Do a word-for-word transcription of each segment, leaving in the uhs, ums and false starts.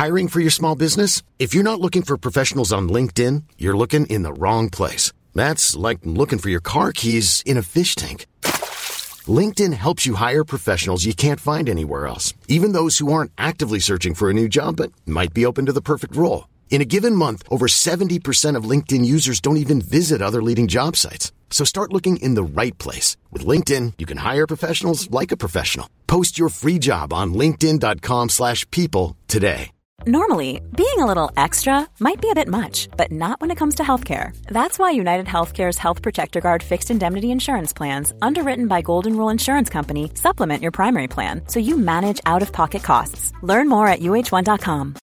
Hiring for your small business? If you're not looking for professionals on LinkedIn, you're looking in the wrong place. That's like looking for your car keys in a fish tank. LinkedIn helps you hire professionals you can't find anywhere else, even those who aren't actively searching for a new job but might be open to the perfect role. In a given month, over seventy percent of LinkedIn users don't even visit other leading job sites. So start looking in the right place. With LinkedIn, you can hire professionals like a professional. Post your free job on linkedin.com slash people today. Normally, being a little extra might be a bit much, but not when it comes to healthcare. That's why United Healthcare's Health Protector Guard fixed indemnity insurance plans, underwritten by Golden Rule Insurance Company, supplement your primary plan so you manage out-of-pocket costs. Learn more at U H one dot com.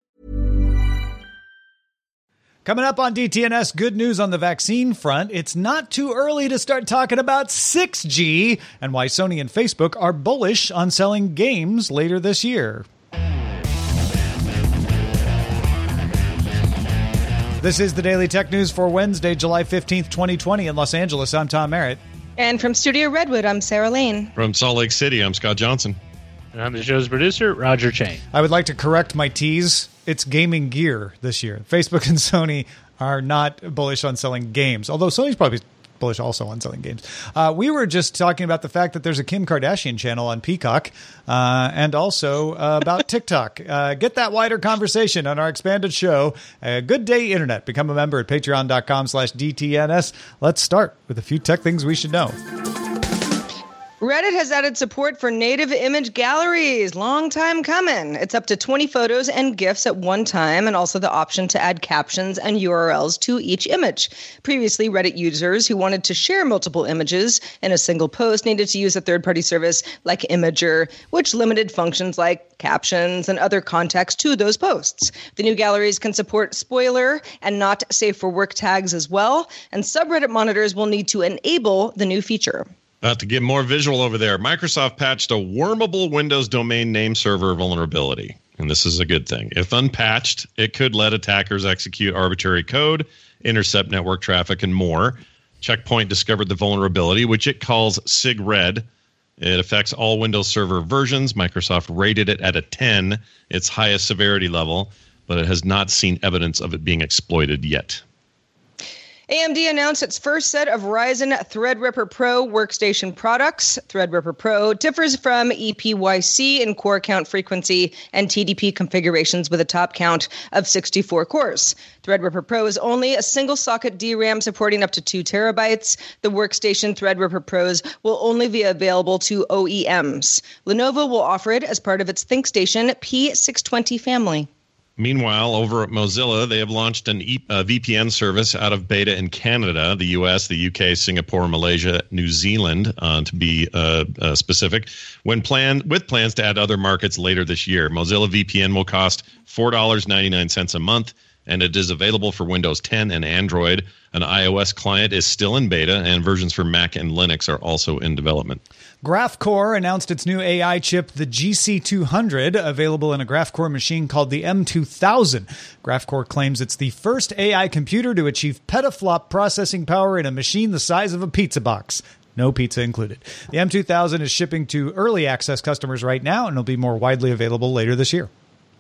Coming up on D T N S, good news on the vaccine front. It's not too early to start talking about six G and why Sony and Facebook are bullish on selling games later this year. This is the Daily Tech News for Wednesday, July fifteenth, twenty twenty in Los Angeles. I'm Tom Merritt. And from Studio Redwood, I'm Sarah Lane. From Salt Lake City, I'm Scott Johnson. And I'm the show's producer, Roger Chang. I would like to correct my tease. It's gaming gear this year. Facebook and Sony are not bullish on selling games, although Sony's probably bullish also on selling games. Uh, we were just talking about the fact that there's a Kim Kardashian channel on Peacock uh, and also uh, about TikTok. Uh, get that wider conversation on our expanded show, uh, Good Day Internet. Become a member at patreon.com slash DTNS. Let's start with a few tech things we should know. Reddit has added support for native image galleries. Long time coming. It's up to twenty photos and GIFs at one time, and also the option to add captions and U R Ls to each image. Previously, Reddit users who wanted to share multiple images in a single post needed to use a third-party service like Imager, which limited functions like captions and other context to those posts. The new galleries can support spoiler and not safe for work tags as well, and subreddit monitors will need to enable the new feature. About to get more visual over there, Microsoft patched a wormable Windows domain name server vulnerability. And this is a good thing. If unpatched, it could let attackers execute arbitrary code, intercept network traffic, and more. Checkpoint discovered the vulnerability, which it calls SIGRED. It affects all Windows Server versions. Microsoft rated it at a ten, its highest severity level, but it has not seen evidence of it being exploited yet. A M D announced its first set of Ryzen Threadripper Pro workstation products. Threadripper Pro differs from E P Y C in core count frequency and T D P configurations with a top count of sixty-four cores. Threadripper Pro is only a single-socket D RAM supporting up to two terabytes. The workstation Threadripper Pros will only be available to O E Ms. Lenovo will offer it as part of its ThinkStation P six twenty family. Meanwhile, over at Mozilla, they have launched an e- uh, V P N service out of beta in Canada, the U S, the U K, Singapore, Malaysia, New Zealand, uh, to be uh, uh, specific, when plan- with plans to add other markets later this year. Mozilla V P N will cost four dollars and ninety-nine cents a month, and it is available for Windows ten and Android. An iOS client is still in beta, and versions for Mac and Linux are also in development. Graphcore announced its new A I chip, the G C two hundred, available in a Graphcore machine called the M two thousand. Graphcore claims it's the first A I computer to achieve petaflop processing power in a machine the size of a pizza box. No pizza included. The M two thousand is shipping to early access customers right now and will be more widely available later this year.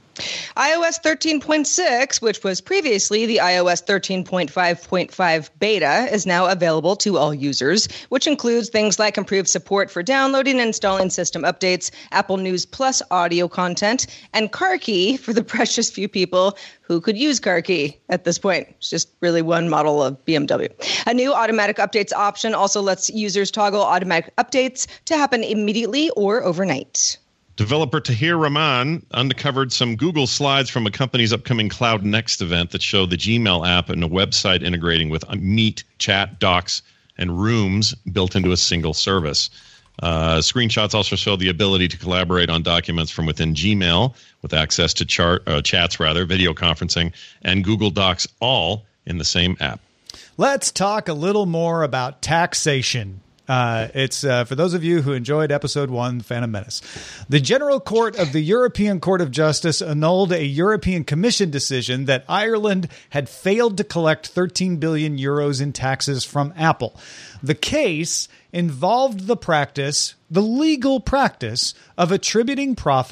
iOS thirteen point six, which was previously the iOS thirteen point five point five beta, is now available to all users, which includes things like improved support for downloading and installing system updates, Apple News Plus audio content, and CarKey for the precious few people who could use CarKey at this point. It's just really one model of B M W. A new automatic updates option also lets users toggle automatic updates to happen immediately or overnight. Developer Tahir Rahman uncovered some Google slides from a company's upcoming Cloud Next event that show the Gmail app and a website integrating with Meet, Chat, Docs, and Rooms built into a single service. Uh, screenshots also show the ability to collaborate on documents from within Gmail with access to chart, uh, chats, rather, video conferencing, and Google Docs all in the same app. Let's talk a little more about taxation. Uh, it's uh, for those of you who enjoyed episode one, Phantom Menace. The General Court of the European Court of Justice annulled a European Commission decision that Ireland had failed to collect thirteen billion euros in taxes from Apple. The case involved the practice, the legal practice, of attributing profit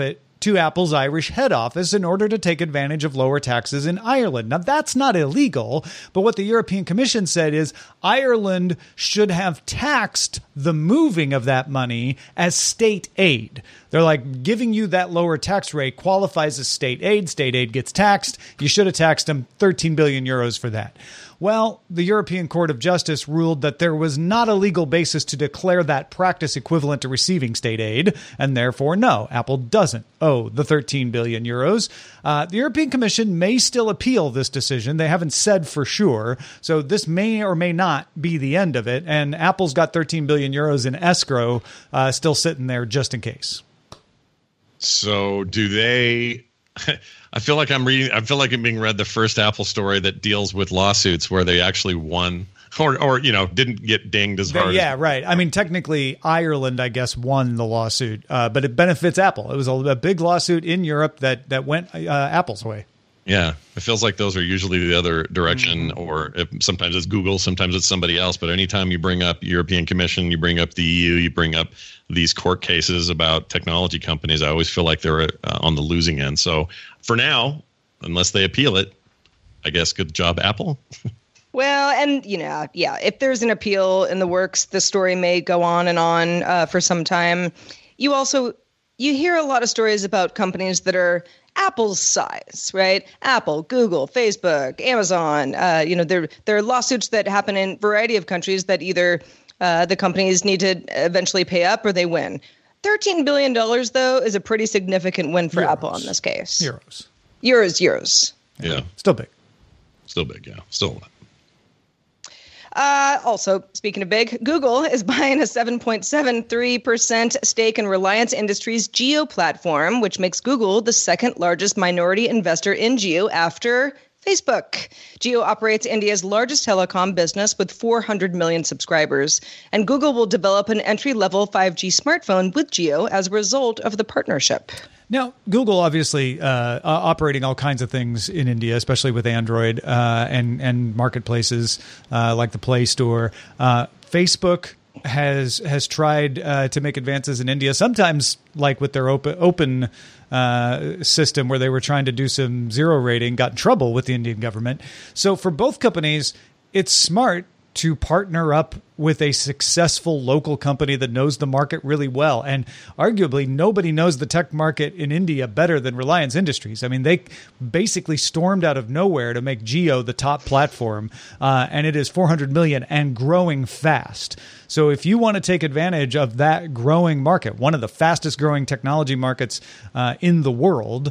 to Apple's Irish head office in order to take advantage of lower taxes in Ireland. Now, that's not illegal, but what the European Commission said is Ireland should have taxed the moving of that money as state aid. They're like, giving you that lower tax rate qualifies as state aid. State aid gets taxed. You should have taxed them thirteen billion euros for that. Well, the European Court of Justice ruled that there was not a legal basis to declare that practice equivalent to receiving state aid, and therefore, no, Apple doesn't owe the thirteen billion euros. Uh, the European Commission may still appeal this decision. They haven't said for sure, so this may or may not be the end of it, and Apple's got thirteen billion euros in escrow uh, still sitting there just in case. So do they... I feel like I'm reading. I feel like I'm being read the first Apple story that deals with lawsuits where they actually won, or or you know didn't get dinged as hard. Yeah, as- right. I mean, technically, Ireland, I guess, won the lawsuit, uh, but it benefits Apple. It was a, a big lawsuit in Europe that that went uh, Apple's way. Yeah, it feels like those are usually the other direction, mm-hmm. or if, sometimes it's Google, sometimes it's somebody else. But anytime you bring up European Commission, you bring up the E U, you bring up these court cases about technology companies, I always feel like they're uh, on the losing end. So for now, unless they appeal it, I guess good job, Apple. Well, and, you know, yeah, if there's an appeal in the works, the story may go on and on uh, for some time. You also, you hear a lot of stories about companies that are Apple's size, right? Apple, Google, Facebook, Amazon. Uh, you know, there there are lawsuits that happen in a variety of countries that either uh, the companies need to eventually pay up or they win. thirteen billion dollars, though, is a pretty significant win for Euros. Apple in this case. Euros. Euros, euros. Yeah. yeah. Still big. Still big, yeah. Still a lot. Uh, also, speaking of big, Google is buying a seven point seven three percent stake in Reliance Industries' Jio platform, which makes Google the second largest minority investor in Jio after Facebook. Jio operates India's largest telecom business with four hundred million subscribers, and Google will develop an entry-level five G smartphone with Jio as a result of the partnership. Now, Google obviously uh, uh, operating all kinds of things in India, especially with Android uh, and and marketplaces uh, like the Play Store. Uh, Facebook has has tried uh, to make advances in India, sometimes like with their open open uh, system where they were trying to do some zero rating, got in trouble with the Indian government. So for both companies, it's smart to partner up with a successful local company that knows the market really well. And arguably, nobody knows the tech market in India better than Reliance Industries. I mean, they basically stormed out of nowhere to make Jio the top platform, uh, and it is four hundred million and growing fast. So if you want to take advantage of that growing market, one of the fastest growing technology markets uh, in the world,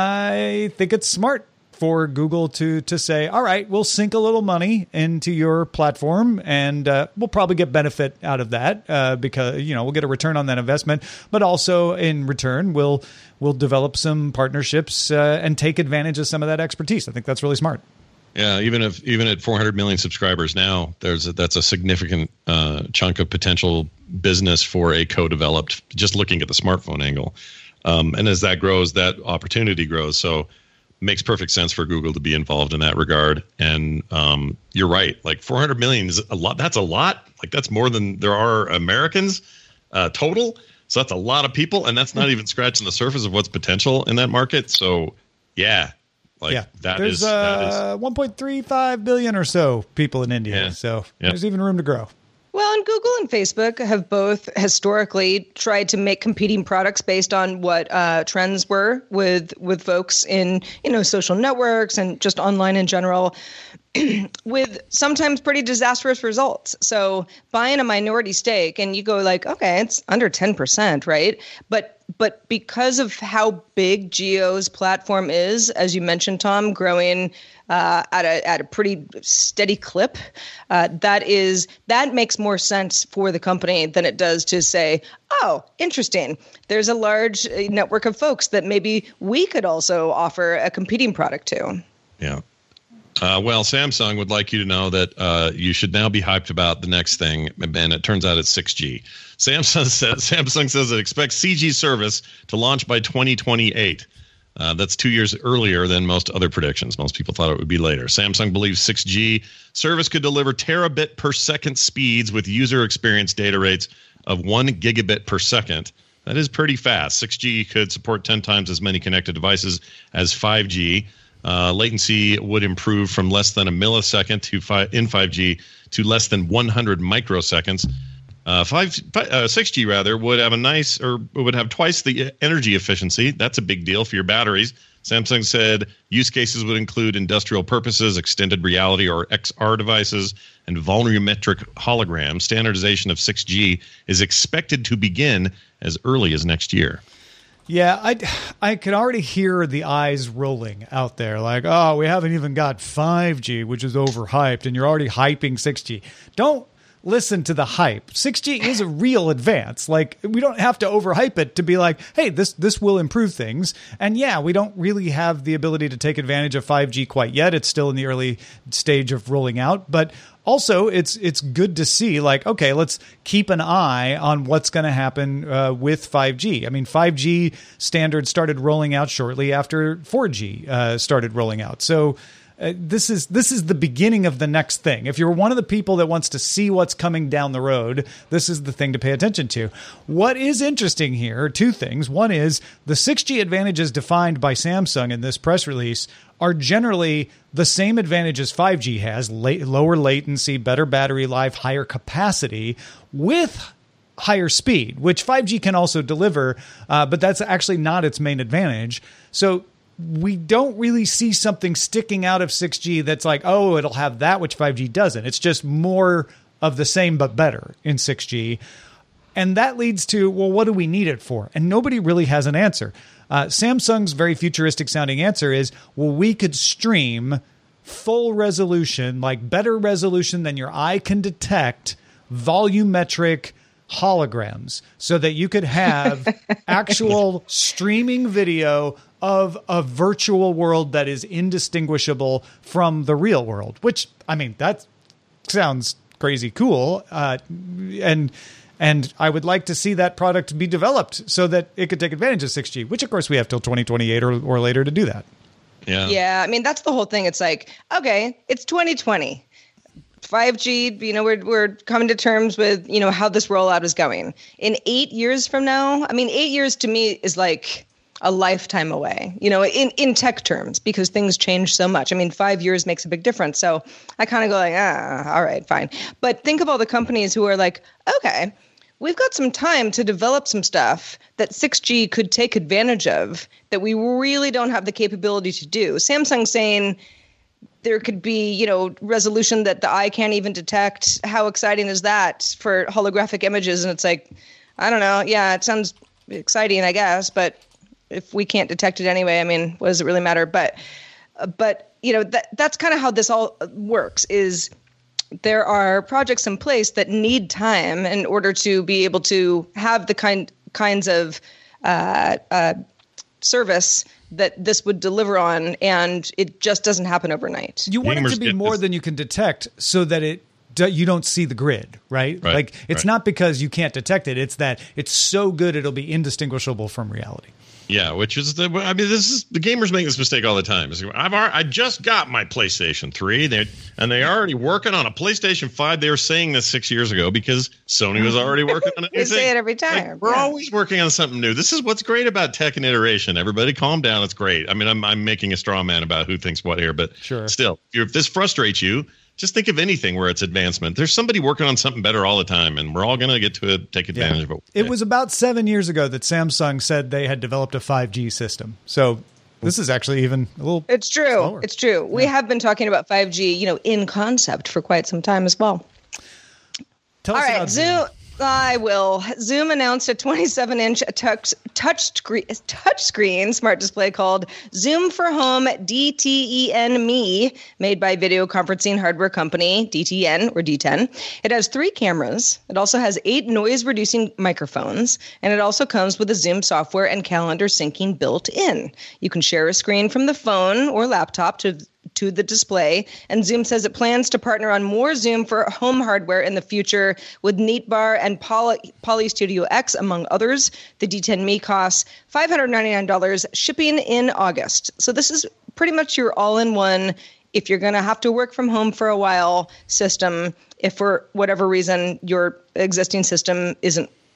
I think it's smart for Google to to say, all right, we'll sink a little money into your platform, and uh, we'll probably get benefit out of that uh, because you know we'll get a return on that investment. But also in return, we'll we'll develop some partnerships uh, and take advantage of some of that expertise. I think that's really smart. Yeah, even if even at four hundred million subscribers now, there's a, that's a significant uh, chunk of potential business for a co-developed. Just looking at the smartphone angle, um, and as that grows, that opportunity grows. So. Makes perfect sense for Google to be involved in that regard. And um, you're right. Like four hundred million is a lot. That's a lot. Like that's more than there are Americans uh, total. So that's a lot of people. And that's not even scratching the surface of what's potential in that market. So yeah, like yeah. that there's, is, that is uh, one point three five billion or so people in India. Yeah. So yep. there's even room to grow. Well, and Google and Facebook have both historically tried to make competing products based on what uh, trends were with with folks in, you know, social networks and just online in general, with sometimes pretty disastrous results. So buying a minority stake and you go like, okay, it's under ten percent, right? But but because of how big Jio's platform is, as you mentioned, Tom, growing Uh, at a at a pretty steady clip, uh, that is that makes more sense for the company than it does to say, oh, interesting. There's a large network of folks that maybe we could also offer a competing product to. Yeah. Uh, well, Samsung would like you to know that uh, you should now be hyped about the next thing, and it turns out it's six G. Samsung says Samsung says it expects C G service to launch by twenty twenty-eight. Uh, that's two years earlier than most other predictions. Most people thought it would be later. Samsung believes six G service could deliver terabit per second speeds with user experience data rates of one gigabit per second That is pretty fast. six G could support ten times as many connected devices as five G. Uh, latency would improve from less than a millisecond to five, in five G to less than one hundred microseconds. Uh, five, uh, six G rather would have a nice or would have twice the energy efficiency. That's a big deal for your batteries. Samsung said use cases would include industrial purposes, extended reality or X R devices, and volumetric holograms. Standardization of six G is expected to begin as early as next year. Yeah, I, I can already hear the eyes rolling out there. Like, oh, we haven't even got five G, which is overhyped, and you're already hyping six G. Don't listen to the hype. six G is a real advance. Like, we don't have to overhype it to be like, hey, this this will improve things. And yeah, we don't really have the ability to take advantage of five G quite yet. It's still in the early stage of rolling out. But also, it's it's good to see, like, okay, let's keep an eye on what's going to happen uh, with five G. I mean, five G standards started rolling out shortly after four G uh, started rolling out. So Uh, this is this is the beginning of the next thing. If you're one of the people that wants to see what's coming down the road, this is the thing to pay attention to. What is interesting here are two things. One is the six G advantages defined by Samsung in this press release are generally the same advantages five G has: la- lower latency, better battery life, higher capacity, with higher speed, which five G can also deliver, uh, but that's actually not its main advantage. So we don't really see something sticking out of six G that's like, oh, it'll have that, which five G doesn't. It's just more of the same, but better in six G. And that leads to, well, what do we need it for? And nobody really has an answer. Uh, Samsung's very futuristic sounding answer is, well, we could stream full resolution, like better resolution than your eye can detect, volumetric holograms, so that you could have actual streaming video of a virtual world that is indistinguishable from the real world, which, I mean, that sounds crazy cool. Uh, and and I would like to see that product be developed so that it could take advantage of six G, which, of course, we have till twenty twenty-eight or, or later to do that. Yeah. Yeah. I mean, that's the whole thing. It's like, okay, it's twenty twenty. five G, you know, we're we're coming to terms with, you know, how this rollout is going. In eight years from now, I mean, eight years to me is like a lifetime away, you know, in, in tech terms, because things change so much. I mean, five years makes a big difference. So I kind of go like, ah, all right, fine. But think of all the companies who are like, okay, we've got some time to develop some stuff that six G could take advantage of that we really don't have the capability to do. Samsung saying there could be, you know, resolution that the eye can't even detect. How exciting is that for holographic images? And it's like, I don't know. Yeah, it sounds exciting, I guess, but if we can't detect it anyway, I mean, what does it really matter? But, uh, but you know, that that's kind of how this all works. Is there are projects in place that need time in order to be able to have the kind kinds of uh, uh, service that this would deliver on, and it just doesn't happen overnight. You want it to be more than you can detect, so that it you don't see the grid, right? Right, like it's right. not because you can't detect it; it's that it's so good it'll be indistinguishable from reality. Yeah, which is the. I mean, this is the gamers make this mistake all the time. I've already, I just got my PlayStation three, they and they're already working on a PlayStation five. They were saying this six years ago because Sony was already working on a new They thing. say it every time. Like, we're yeah. always working on something new. This is what's great about tech and iteration. Everybody, calm down. It's great. I mean, I'm I'm making a straw man about who thinks what here, but sure. Still, if, you're, if this frustrates you, just think of anything where it's advancement. There's somebody working on something better all the time, and we're all going to get to it, take advantage Yeah. of it. It was about seven years ago that Samsung said they had developed a five G system. So this is actually even a little. It's true. slower. It's true. We Yeah. have been talking about five G, you know, in concept for quite some time as well. Tell All us right, about Zoom. I will. Zoom announced a twenty-seven inch touch touch screen touch screen smart display called Zoom for Home D T E N Me, made by video conferencing hardware company D T N or D ten. It has three cameras. It also has eight noise reducing microphones, and it also comes with a Zoom software and calendar syncing built in. You can share a screen from the phone or laptop to to the display, and Zoom says it plans to partner on more Zoom for home hardware in the future with Neatbar and Poly, Poly Studio X, among others. The D ten Me costs five hundred ninety-nine dollars, shipping in August. So this is pretty much your all-in-one, if you're going to have to work from home for a while, system, if for whatever reason your existing system isn't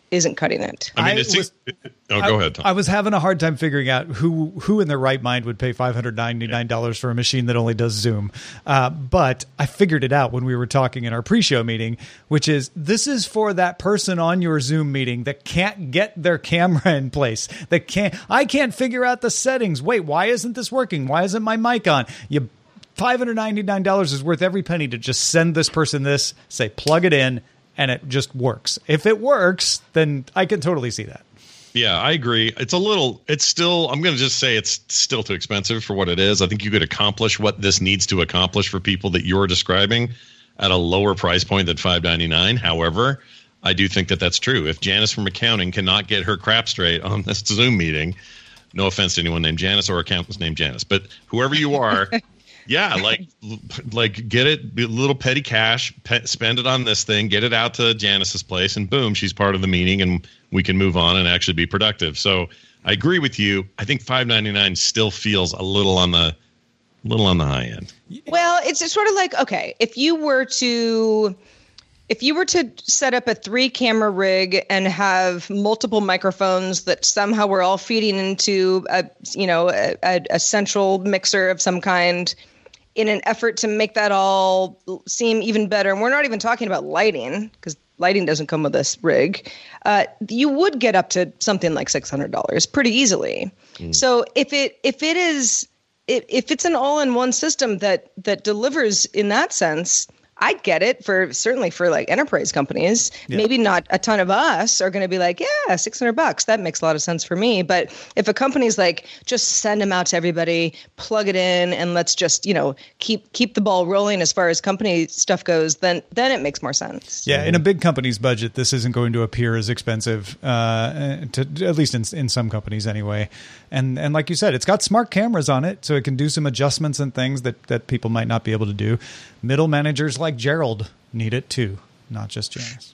isn't cutting it. I mean, I it's was- oh, go ahead, Tom. I was having a hard time figuring out who who in their right mind would pay five hundred ninety-nine dollars for a machine that only does Zoom. Uh, but I figured it out when we were talking in our pre-show meeting, which is this is for that person on your Zoom meeting that can't get their camera in place. That can't. I can't figure out the settings. Wait, why isn't this working? Why isn't my mic on? You five hundred ninety-nine dollars is worth every penny to just send this person this, say plug it in, and it just works. If it works, then I can totally see that. Yeah, I agree. It's a little, it's still, I'm going to just say it's still too expensive for what it is. I think you could accomplish what this needs to accomplish for people that you're describing at a lower price point than five ninety-nine. However, I do think that that's true. If Janice from accounting cannot get her crap straight on this Zoom meeting, no offense to anyone named Janice or accountants named Janice, but whoever you are, yeah, like, like get it, a little petty cash, pe- spend it on this thing, get it out to Janice's place, and boom, she's part of the meeting, and we can move on and actually be productive. So I agree with you. I think five ninety-nine still feels a little on the, little on the high end. Well, it's it's sort of like, okay, if you were to, if you were to set up a three camera rig and have multiple microphones that somehow were all feeding into a, you know, a, a, a central mixer of some kind, in an effort to make that all seem even better, and we're not even talking about lighting, because lighting doesn't come with this rig, uh, you would get up to something like six hundred dollars pretty easily. Mm. So if it if it is if, if it's an all-in-one system that that delivers in that sense, I'd get it for certainly for like enterprise companies. Yeah. Maybe not a ton of us are going to be like, yeah, six hundred bucks. That makes a lot of sense for me. But if a company's like, just send them out to everybody, plug it in, and let's just, you know, keep keep the ball rolling as far as company stuff goes, then then it makes more sense. Yeah, in a big company's budget, this isn't going to appear as expensive, uh, to, at least in in some companies anyway. And and like you said, it's got smart cameras on it, so it can do some adjustments and things that, that people might not be able to do. Middle managers like Gerald need it too, not just Janice.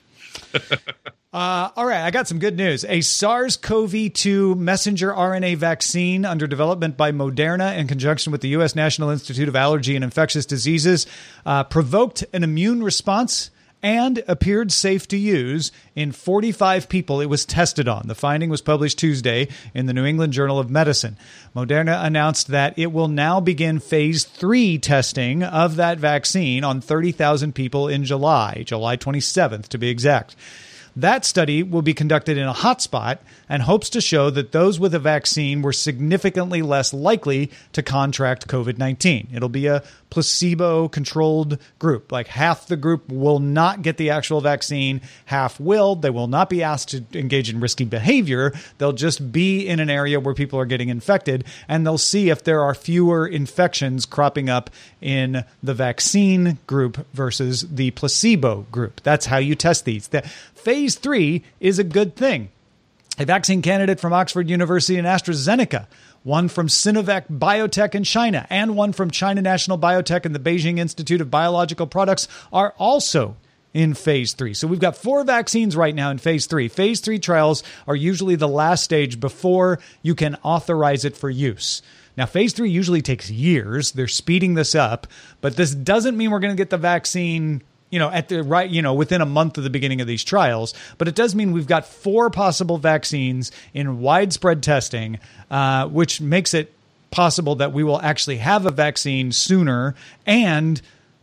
uh, all right, I got some good news. A SARS-C o V two messenger R N A vaccine under development by Moderna in conjunction with the U S National Institute of Allergy and Infectious Diseases uh, provoked an immune response and appeared safe to use in forty-five people it was tested on. The finding was published Tuesday in the New England Journal of Medicine. Moderna announced that it will now begin phase three testing of that vaccine on thirty thousand people in July, July twenty-seventh to be exact. That study will be conducted in a hotspot and hopes to show that those with a vaccine were significantly less likely to contract COVID nineteen. It'll be a placebo-controlled group. Like half the group will not get the actual vaccine, half will. They will not be asked to engage in risky behavior. They'll just be in an area where people are getting infected, and they'll see if there are fewer infections cropping up in the vaccine group versus the placebo group. That's how you test these. The phase three is a good thing. A vaccine candidate from Oxford University and AstraZeneca, one from Sinovac Biotech in China, and one from China National Biotech and the Beijing Institute of Biological Products are also in phase three. So we've got four vaccines right now in phase three. Phase three trials are usually the last stage before you can authorize it for use. Now, phase three usually takes years. They're speeding this up, but this doesn't mean we're going to get the vaccine, you know, at the right, you know, within a month of the beginning of these trials. But it does mean we've got four possible vaccines in widespread testing, uh, which makes it possible that we will actually have a vaccine sooner. And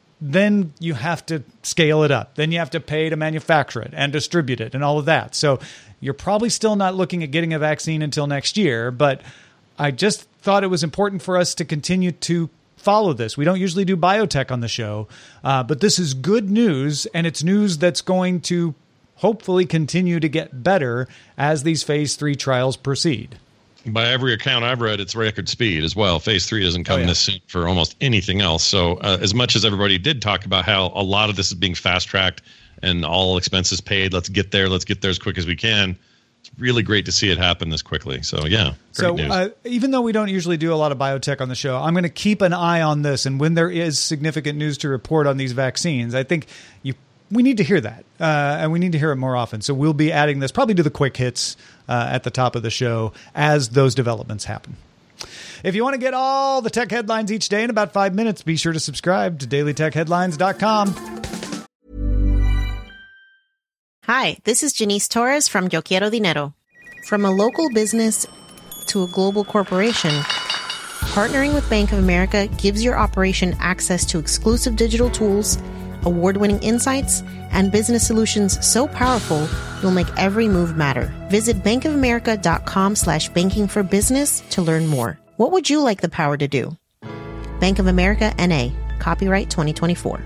then you have to scale it up. Then you have to pay to manufacture it and distribute it and all of that. So you're probably still not looking at getting a vaccine until next year. But I just thought it was important for us to continue to follow this. We don't usually do biotech on the show, uh, but this is good news, and it's news that's going to hopefully continue to get better as these phase three trials proceed. By every account I've read, it's record speed as well. Phase three doesn't come oh, yeah. this soon for almost anything else. So uh, as much as everybody did talk about how a lot of this is being fast-tracked and all expenses paid, let's get there, let's get there as quick as we can. It's really great to see it happen this quickly. So, yeah, great so, news. Uh, even though we don't usually do a lot of biotech on the show, I'm going to keep an eye on this. And when there is significant news to report on these vaccines, I think you we need to hear that. Uh, and we need to hear it more often. So we'll be adding this probably to the quick hits uh, at the top of the show as those developments happen. If you want to get all the tech headlines each day in about five minutes, be sure to subscribe to daily tech headlines dot com. Hi, this is Janice Torres from Yo Quiero Dinero. From a local business to a global corporation, partnering with Bank of America gives your operation access to exclusive digital tools, award-winning insights, and business solutions so powerful you'll make every move matter. Visit bankofamerica.com slash banking for business to learn more. What would you like the power to do? Bank of America, N A. Copyright twenty twenty-four.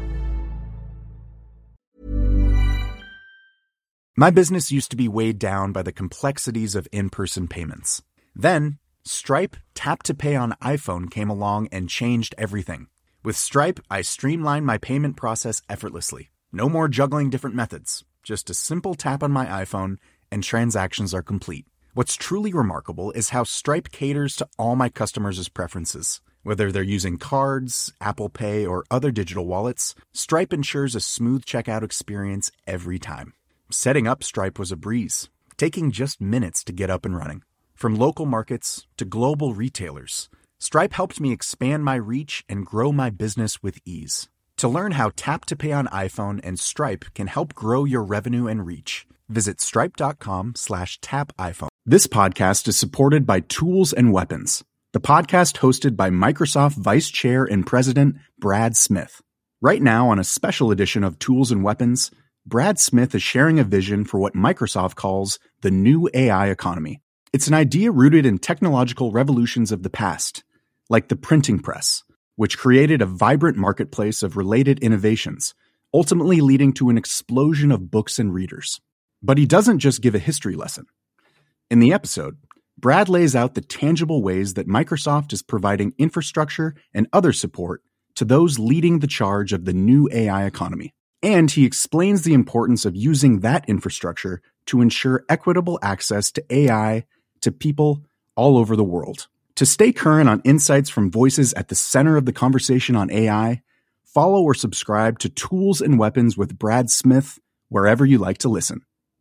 My business used to be weighed down by the complexities of in-person payments. Then, Stripe Tap to Pay on iPhone came along and changed everything. With Stripe, I streamlined my payment process effortlessly. No more juggling different methods. Just a simple tap on my iPhone and transactions are complete. What's truly remarkable is how Stripe caters to all my customers' preferences. Whether they're using cards, Apple Pay, or other digital wallets, Stripe ensures a smooth checkout experience every time. Setting up Stripe was a breeze, taking just minutes to get up and running. From local markets to global retailers, Stripe helped me expand my reach and grow my business with ease. To learn how Tap to Pay on iPhone and Stripe can help grow your revenue and reach, visit stripe.com slash tap iPhone. This podcast is supported by Tools and Weapons, the podcast hosted by Microsoft Vice Chair and President Brad Smith. Right now, on a special edition of Tools and Weapons, Brad Smith is sharing a vision for what Microsoft calls the new A I economy. It's an idea rooted in technological revolutions of the past, like the printing press, which created a vibrant marketplace of related innovations, ultimately leading to an explosion of books and readers. But he doesn't just give a history lesson. In the episode, Brad lays out the tangible ways that Microsoft is providing infrastructure and other support to those leading the charge of the new A I economy. And he explains the importance of using that infrastructure to ensure equitable access to A I to people all over the world. To stay current on insights from voices at the center of the conversation on A I, follow or subscribe to Tools and Weapons with Brad Smith wherever you like to listen.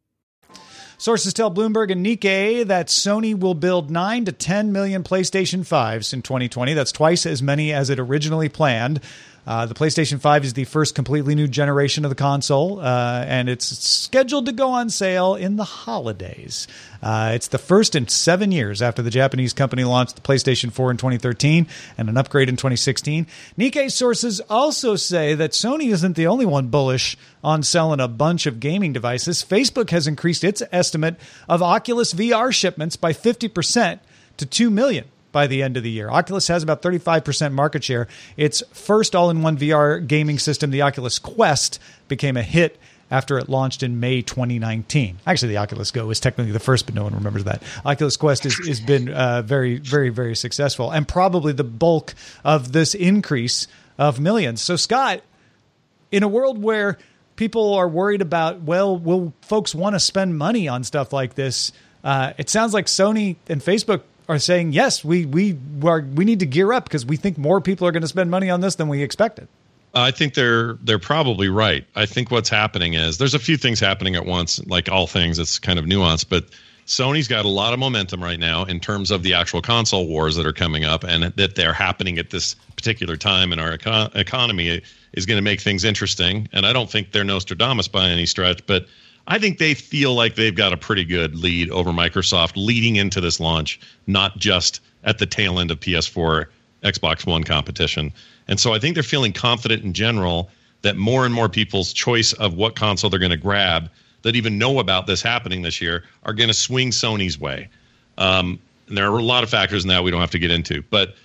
Sources tell Bloomberg and Nikkei that Sony will build nine to ten million PlayStation fives in twenty twenty. That's twice as many as it originally planned. Uh, the PlayStation five is the first completely new generation of the console, uh, and it's scheduled to go on sale in the holidays. Uh, it's the first in seven years after the Japanese company launched the PlayStation four in twenty thirteen and an upgrade in twenty sixteen. Nikkei sources also say that Sony isn't the only one bullish on selling a bunch of gaming devices. Facebook has increased its estimate of Oculus V R shipments by fifty percent to two million. By the end of the year. Oculus has about thirty-five percent market share. Its first all-in-one V R gaming system, the Oculus Quest, became a hit after it launched in May twenty nineteen. Actually, the Oculus Go is technically the first, but no one remembers that. Oculus Quest has, has been uh, very, very, very successful and probably the bulk of this increase of millions. So, Scott, in a world where people are worried about, well, will folks want to spend money on stuff like this? Uh, it sounds like Sony and Facebook are saying, yes, we we are, we need to gear up because we think more people are going to spend money on this than we expected. I think they're they're probably right. I think what's happening is there's a few things happening at once, like all things. It's kind of nuanced, but Sony's got a lot of momentum right now in terms of the actual console wars that are coming up, and that they're happening at this particular time in our econ- economy is going to make things interesting. And I don't think they're Nostradamus by any stretch, but I think they feel like they've got a pretty good lead over Microsoft leading into this launch, not just at the tail end of P S four, Xbox One competition. And so I think they're feeling confident in general that more and more people's choice of what console they're going to grab that even know about this happening this year are going to swing Sony's way. Um, and there are a lot of factors in that we don't have to get into, but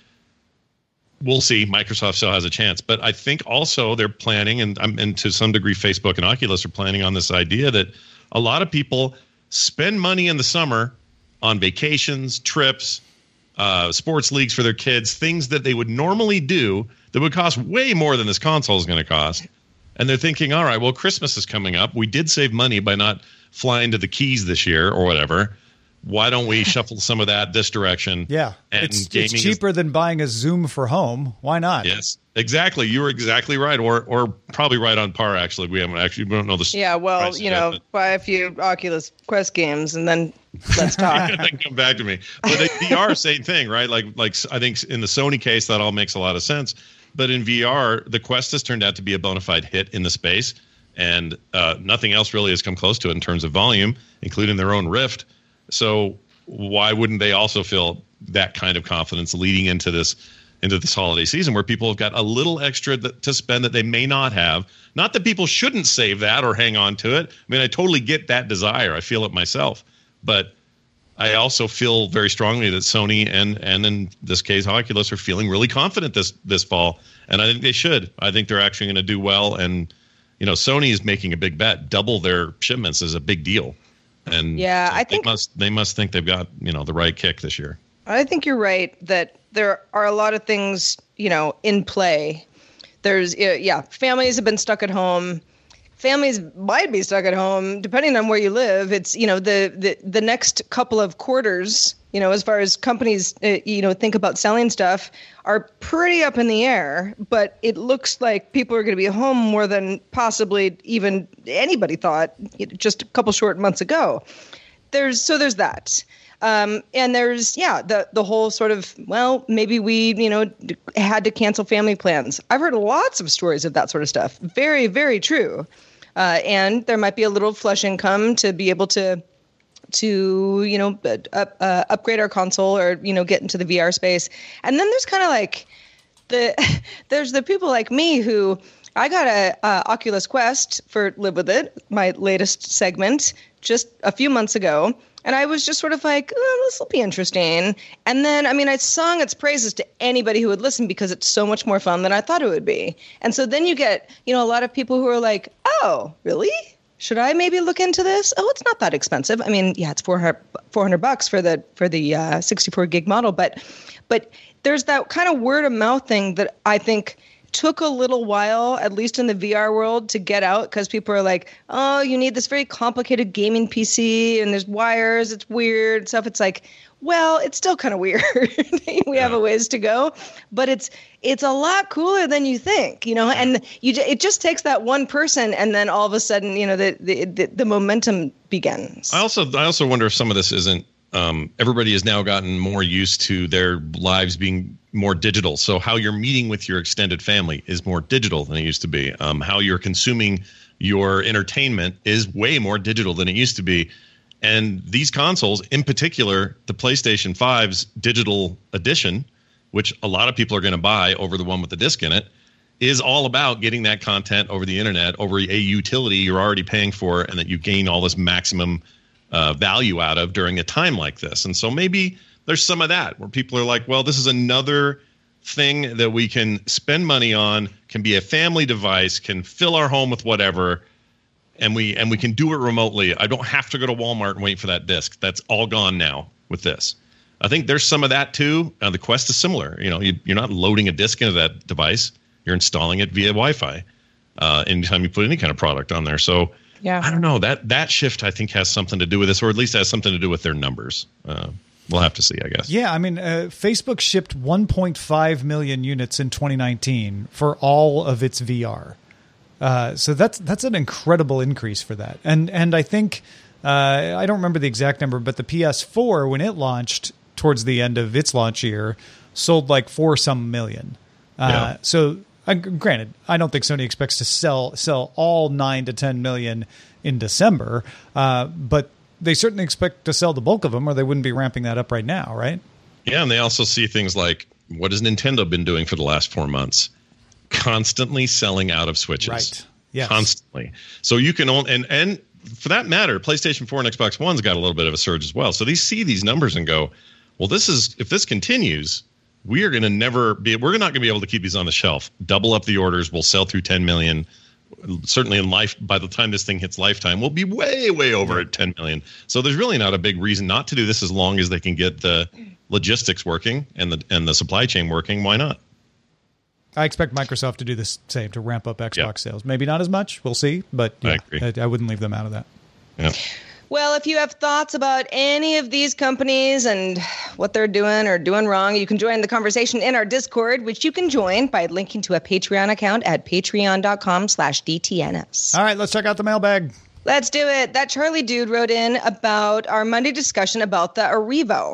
we'll see. Microsoft still has a chance. But I think also they're planning, and, and to some degree Facebook and Oculus are planning on this idea that a lot of people spend money in the summer on vacations, trips, uh, sports leagues for their kids, things that they would normally do that would cost way more than this console is going to cost. And they're thinking, all right, well, Christmas is coming up. We did save money by not flying to the Keys this year or whatever. Why don't we shuffle some of that this direction? Yeah, and it's, gaming it's cheaper is, than buying a Zoom for home. Why not? Yes, exactly. You were exactly right, or or probably right on par. Actually, we haven't actually we don't know the yeah. Well, you know, yet, buy a few Oculus Quest games and then let's talk. Then come back to me. But the V R, same thing, right? Like like I think in the Sony case, that all makes a lot of sense. But in V R, the Quest has turned out to be a bona fide hit in the space. and uh, nothing else really has come close to it in terms of volume, including their own Rift. So why wouldn't they also feel that kind of confidence leading into this into this holiday season, where people have got a little extra th- to spend that they may not have? Not that people shouldn't save that or hang on to it. I mean, I totally get that desire. I feel it myself. But I also feel very strongly that Sony and, and in this case, Oculus are feeling really confident this this fall. And I think they should. I think they're actually going to do well. And, you know, Sony is making a big bet. Double their shipments is a big deal. And yeah, so I think they must, they must think they've got, you know, the right kick this year. I think you're right that there are a lot of things, you know, in play. There's, yeah, families have been stuck at home. Families might be stuck at home, depending on where you live. It's, you know, the the, the next couple of quarters, you know, as far as companies, uh, you know, think about selling stuff, are pretty up in the air. But it looks like people are going to be home more than possibly even anybody thought just a couple short months ago. There's so there's that. Um, and there's, yeah, the the whole sort of, well, maybe we, you know, had to cancel family plans. I've heard lots of stories of that sort of stuff. Very, very true. Uh, and there might be a little flush income to be able to, to you know, up, uh, upgrade our console or, you know, get into the V R space. And then there's kind of like the, there's the people like me who, I got a uh, Oculus Quest for Live With It, my latest segment, just a few months ago. And I was just sort of like, oh, this will be interesting. And then, I mean, I sung its praises to anybody who would listen because it's so much more fun than I thought it would be. And so then you get, you know, a lot of people who are like, oh, really? Should I maybe look into this? Oh, it's not that expensive. I mean, yeah, it's four hundred bucks for the for the uh, sixty-four gig model. But but there's that kind of word of mouth thing that I think took a little while, at least in the V R world, to get out, because people are like, oh, you need this very complicated gaming P C and there's wires, it's weird stuff. It's like, well, it's still kind of weird. we have a ways to go, but it's it's a lot cooler than you think, you know, and you it just takes that one person and then all of a sudden, you know, the the, the, the momentum begins. I also I also wonder if some of this isn't Um, everybody has now gotten more used to their lives being more digital. So how you're meeting with your extended family is more digital than it used to be. Um, how you're consuming your entertainment is way more digital than it used to be. And these consoles, in particular, the PlayStation five's digital edition, which a lot of people are going to buy over the one with the disc in it, is all about getting that content over the internet, over a utility you're already paying for, and that you gain all this maximum Uh, value out of during a time like this. And so maybe there's some of that where people are like, well, this is another thing that we can spend money on, can be a family device, can fill our home with whatever, and we and we can do it remotely. I don't have to go to Walmart and wait for that disc. That's all gone now with this. I think there's some of that too. Uh, the Quest is similar. You know, you, you're not loading a disc into that device. You're installing it via Wi-Fi uh, anytime you put any kind of product on there. So yeah, I don't know. That that shift, I think, has something to do with this, or at least has something to do with their numbers. Uh, we'll have to see, I guess. Yeah, I mean, uh, Facebook shipped one point five million units in twenty nineteen for all of its V R. Uh, so that's that's an incredible increase for that. And and I think, uh, I don't remember the exact number, but the P S four, when it launched towards the end of its launch year, sold like four some million. Uh, yeah. So... Uh, granted, I don't think Sony expects to sell sell all nine to ten million in December, uh, but they certainly expect to sell the bulk of them, or they wouldn't be ramping that up right now, right? Yeah, and they also see things like, what has Nintendo been doing for the last four months? Constantly selling out of Switches. Right. Yes. Constantly. So you can only, and and for that matter, PlayStation four and Xbox One's got a little bit of a surge as well. So they see these numbers and go, well, this is if this continues, we are going to never be, we're not going to be able to keep these on the shelf. Double up the orders. We'll sell through ten million. Certainly in life, by the time this thing hits lifetime, we'll be way, way over yeah. at ten million. So there's really not a big reason not to do this as long as they can get the logistics working and the and the supply chain working. Why not? I expect Microsoft to do the same, to ramp up Xbox yeah. sales. Maybe not as much. We'll see. But yeah, I, agree. I, I wouldn't leave them out of that. Yeah. Well, if you have thoughts about any of these companies and what they're doing or doing wrong, you can join the conversation in our Discord, which you can join by linking to a Patreon account at patreon.com slash DTNS. All right, let's check out the mailbag. Let's do it. That Charlie dude wrote in about our Monday discussion about the Arivo.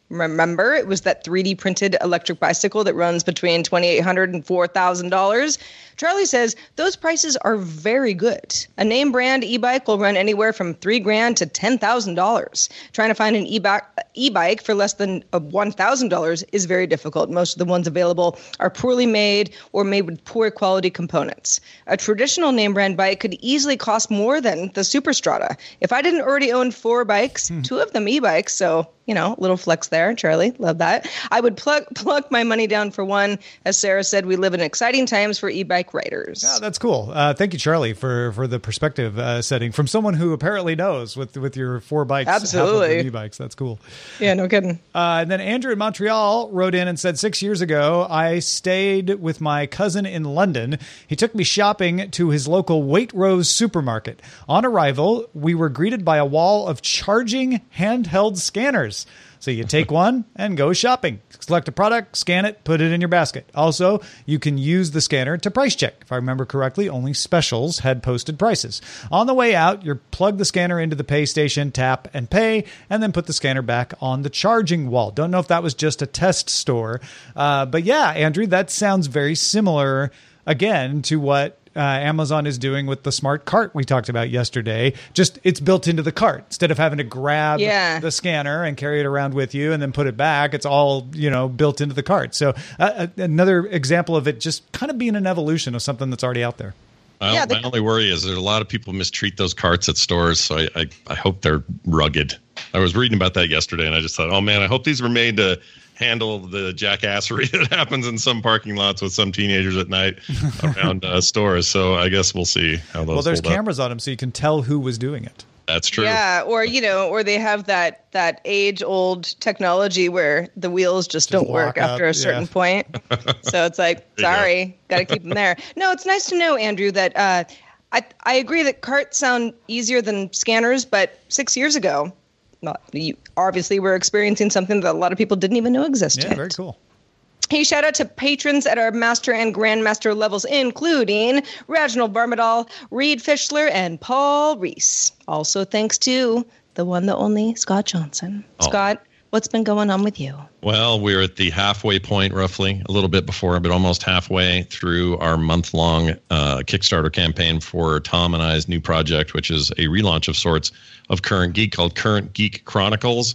Remember, it was that three D printed electric bicycle that runs between twenty-eight hundred dollars and four thousand dollars. Charlie says those prices are very good. A name brand e-bike will run anywhere from three grand to ten thousand dollars. Trying to find an e-bike e-bike for less than one thousand dollars is very difficult. Most of the ones available are poorly made or made with poor quality components. A traditional name brand bike could easily cost more than the Superstrata. If I didn't already own four bikes, hmm. two of them e-bikes, so you know, little flex there, Charlie. Love that. I would plug plug my money down for one. As Sarah said, we live in exciting times for e-bike riders. Yeah, that's cool. Uh, thank you, Charlie, for for the perspective uh, setting from someone who apparently knows with with your four bikes. Absolutely. Half of e-bikes. That's cool. Yeah, no kidding. Uh, and then Andrew in Montreal wrote in and said, six years ago, I stayed with my cousin in London. He took me shopping to his local Waitrose supermarket. On arrival, we were greeted by a wall of charging handheld scanners. So you take one and go shopping. Select a product, scan it, put it in your basket. Also, you can use the scanner to price check. If I remember correctly, only specials had posted prices. On the way out, you plug the scanner into the pay station, tap and pay, and then put the scanner back on the charging wall. Don't know if that was just a test store. Uh, but yeah, Andrew, that sounds very similar, again, to what Uh, Amazon is doing with the smart cart we talked about yesterday. Just it's built into the cart. Instead of having to grab yeah. the scanner and carry it around with you and then put it back, it's all, you know, built into the cart. So uh, another example of it just kind of being an evolution of something that's already out there. Well, yeah, the- my only worry is there's a lot of people mistreat those carts at stores, so I, I, I hope they're rugged. I was reading about that yesterday, and I just thought, oh, man, I hope these were made to handle the jackassery that happens in some parking lots with some teenagers at night around uh, stores. So I guess we'll see how those Well, there's hold cameras up. on them, so you can tell who was doing it. That's true. Yeah, or, you know, or they have that that age-old technology where the wheels just, just don't work up. after a certain yeah. point. So it's like, sorry, got to keep them there. No, it's nice to know, Andrew, that uh, I, I agree that carts sound easier than scanners, but six years ago, not you, obviously we're experiencing something that a lot of people didn't even know existed. Yeah, very cool. Hey, shout out to patrons at our master and grandmaster levels, including Reginald Barmadal, Reed Fischler, and Paul Reese. Also, thanks to the one, the only Scott Johnson. Oh. Scott, what's been going on with you? Well, we're at the halfway point, roughly, a little bit before, but almost halfway through our month-long uh, Kickstarter campaign for Tom and I's new project, which is a relaunch of sorts of Current Geek called Current Geek Chronicles.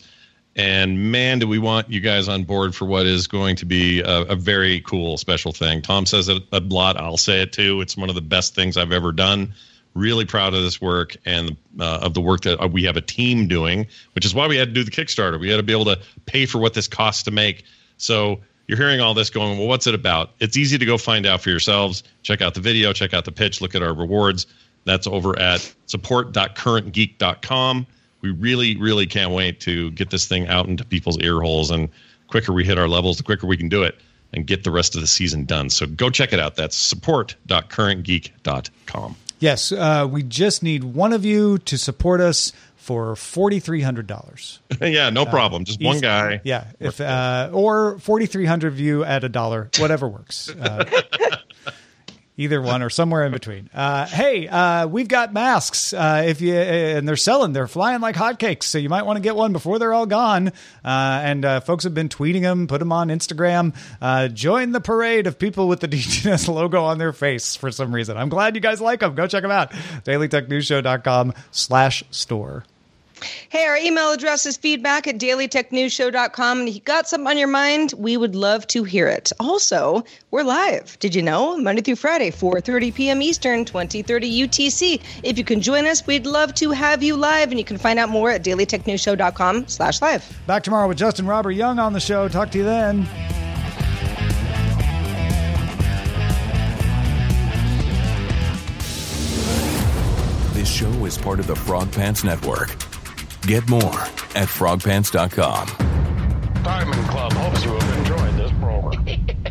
And man, do we want you guys on board for what is going to be a, a very cool special thing. Tom says it a lot. I'll say it too. It's one of the best things I've ever done. Really proud of this work and uh, of the work that we have a team doing, which is why we had to do the Kickstarter. We had to be able to pay for what this costs to make. So you're hearing all this going, well, what's it about? It's easy to go find out for yourselves. Check out the video, check out the pitch, look at our rewards. That's over at support dot current geek dot com. We really, really can't wait to get this thing out into people's ear holes. And the quicker we hit our levels, the quicker we can do it and get the rest of the season done. So go check it out. That's support dot current geek dot com. Yes, uh, we just need one of you to support us for four thousand three hundred dollars. Yeah, no problem. Just uh, one guy. Yeah, if uh, or four thousand three hundred of you at a dollar, whatever works. Uh, Either one or somewhere in between. Uh, hey, uh, we've got masks. Uh, if you and they're selling, they're flying like hotcakes. So you might want to get one before they're all gone. Uh, and uh, folks have been tweeting them, put them on Instagram. Uh, join the parade of people with the D T N S logo on their face for some reason. I'm glad you guys like them. Go check them out. daily tech news show dot com slash store. Hey, our email address is feedback at daily tech news show dot com. And if you got something on your mind, we would love to hear it. Also, we're live. Did you know? Monday through Friday, four thirty p.m. Eastern, twenty thirty U T C. If you can join us, we'd love to have you live. And you can find out more at daily tech news show dot com slash live. Back tomorrow with Justin Robert Young on the show. Talk to you then. This show is part of the Frog Pants Network. Get more at frog pants dot com. Diamond Club hopes you have enjoyed this program.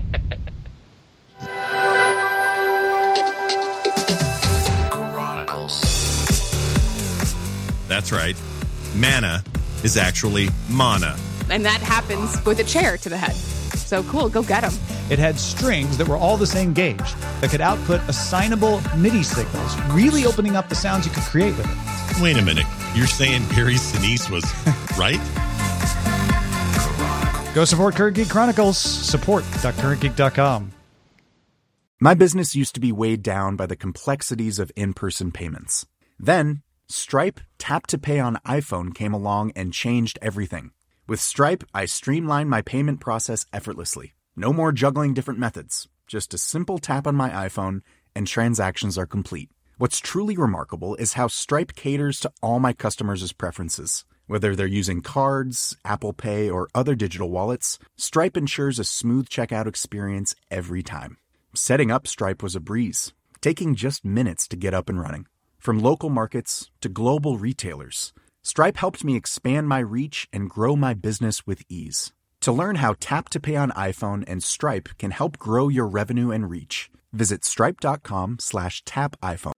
That's right. Mana is actually mana. And that happens with a chair to the head. So cool, go get them. It had strings that were all the same gauge that could output assignable MIDI signals, really opening up the sounds you could create with it. Wait a minute. You're saying Gary Sinise was right? Go support Current Geek Chronicles. Support dot current geek dot com. My business used to be weighed down by the complexities of in-person payments. Then, Stripe Tap to Pay on iPhone came along and changed everything. With Stripe, I streamlined my payment process effortlessly. No more juggling different methods. Just a simple tap on my iPhone and transactions are complete. What's truly remarkable is how Stripe caters to all my customers' preferences. Whether they're using cards, Apple Pay, or other digital wallets, Stripe ensures a smooth checkout experience every time. Setting up Stripe was a breeze, taking just minutes to get up and running. From local markets to global retailers, Stripe helped me expand my reach and grow my business with ease. To learn how Tap to Pay on iPhone and Stripe can help grow your revenue and reach, visit stripe.com slash tap iPhone.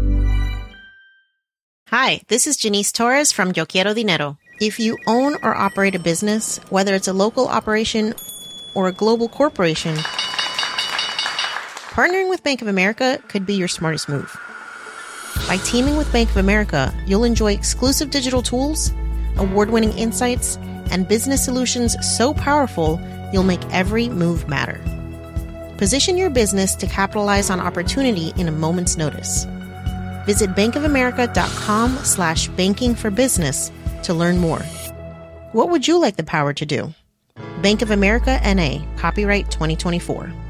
Hi, this is Janice Torres from Yo Quiero Dinero. If you own or operate a business, whether it's a local operation or a global corporation, partnering with Bank of America could be your smartest move. By teaming with Bank of America, you'll enjoy exclusive digital tools, award-winning insights, and business solutions so powerful, you'll make every move matter. Position your business to capitalize on opportunity in a moment's notice. Visit bankofamerica.com slash banking for business to learn more. What would you like the power to do? Bank of America N A, copyright twenty twenty-four.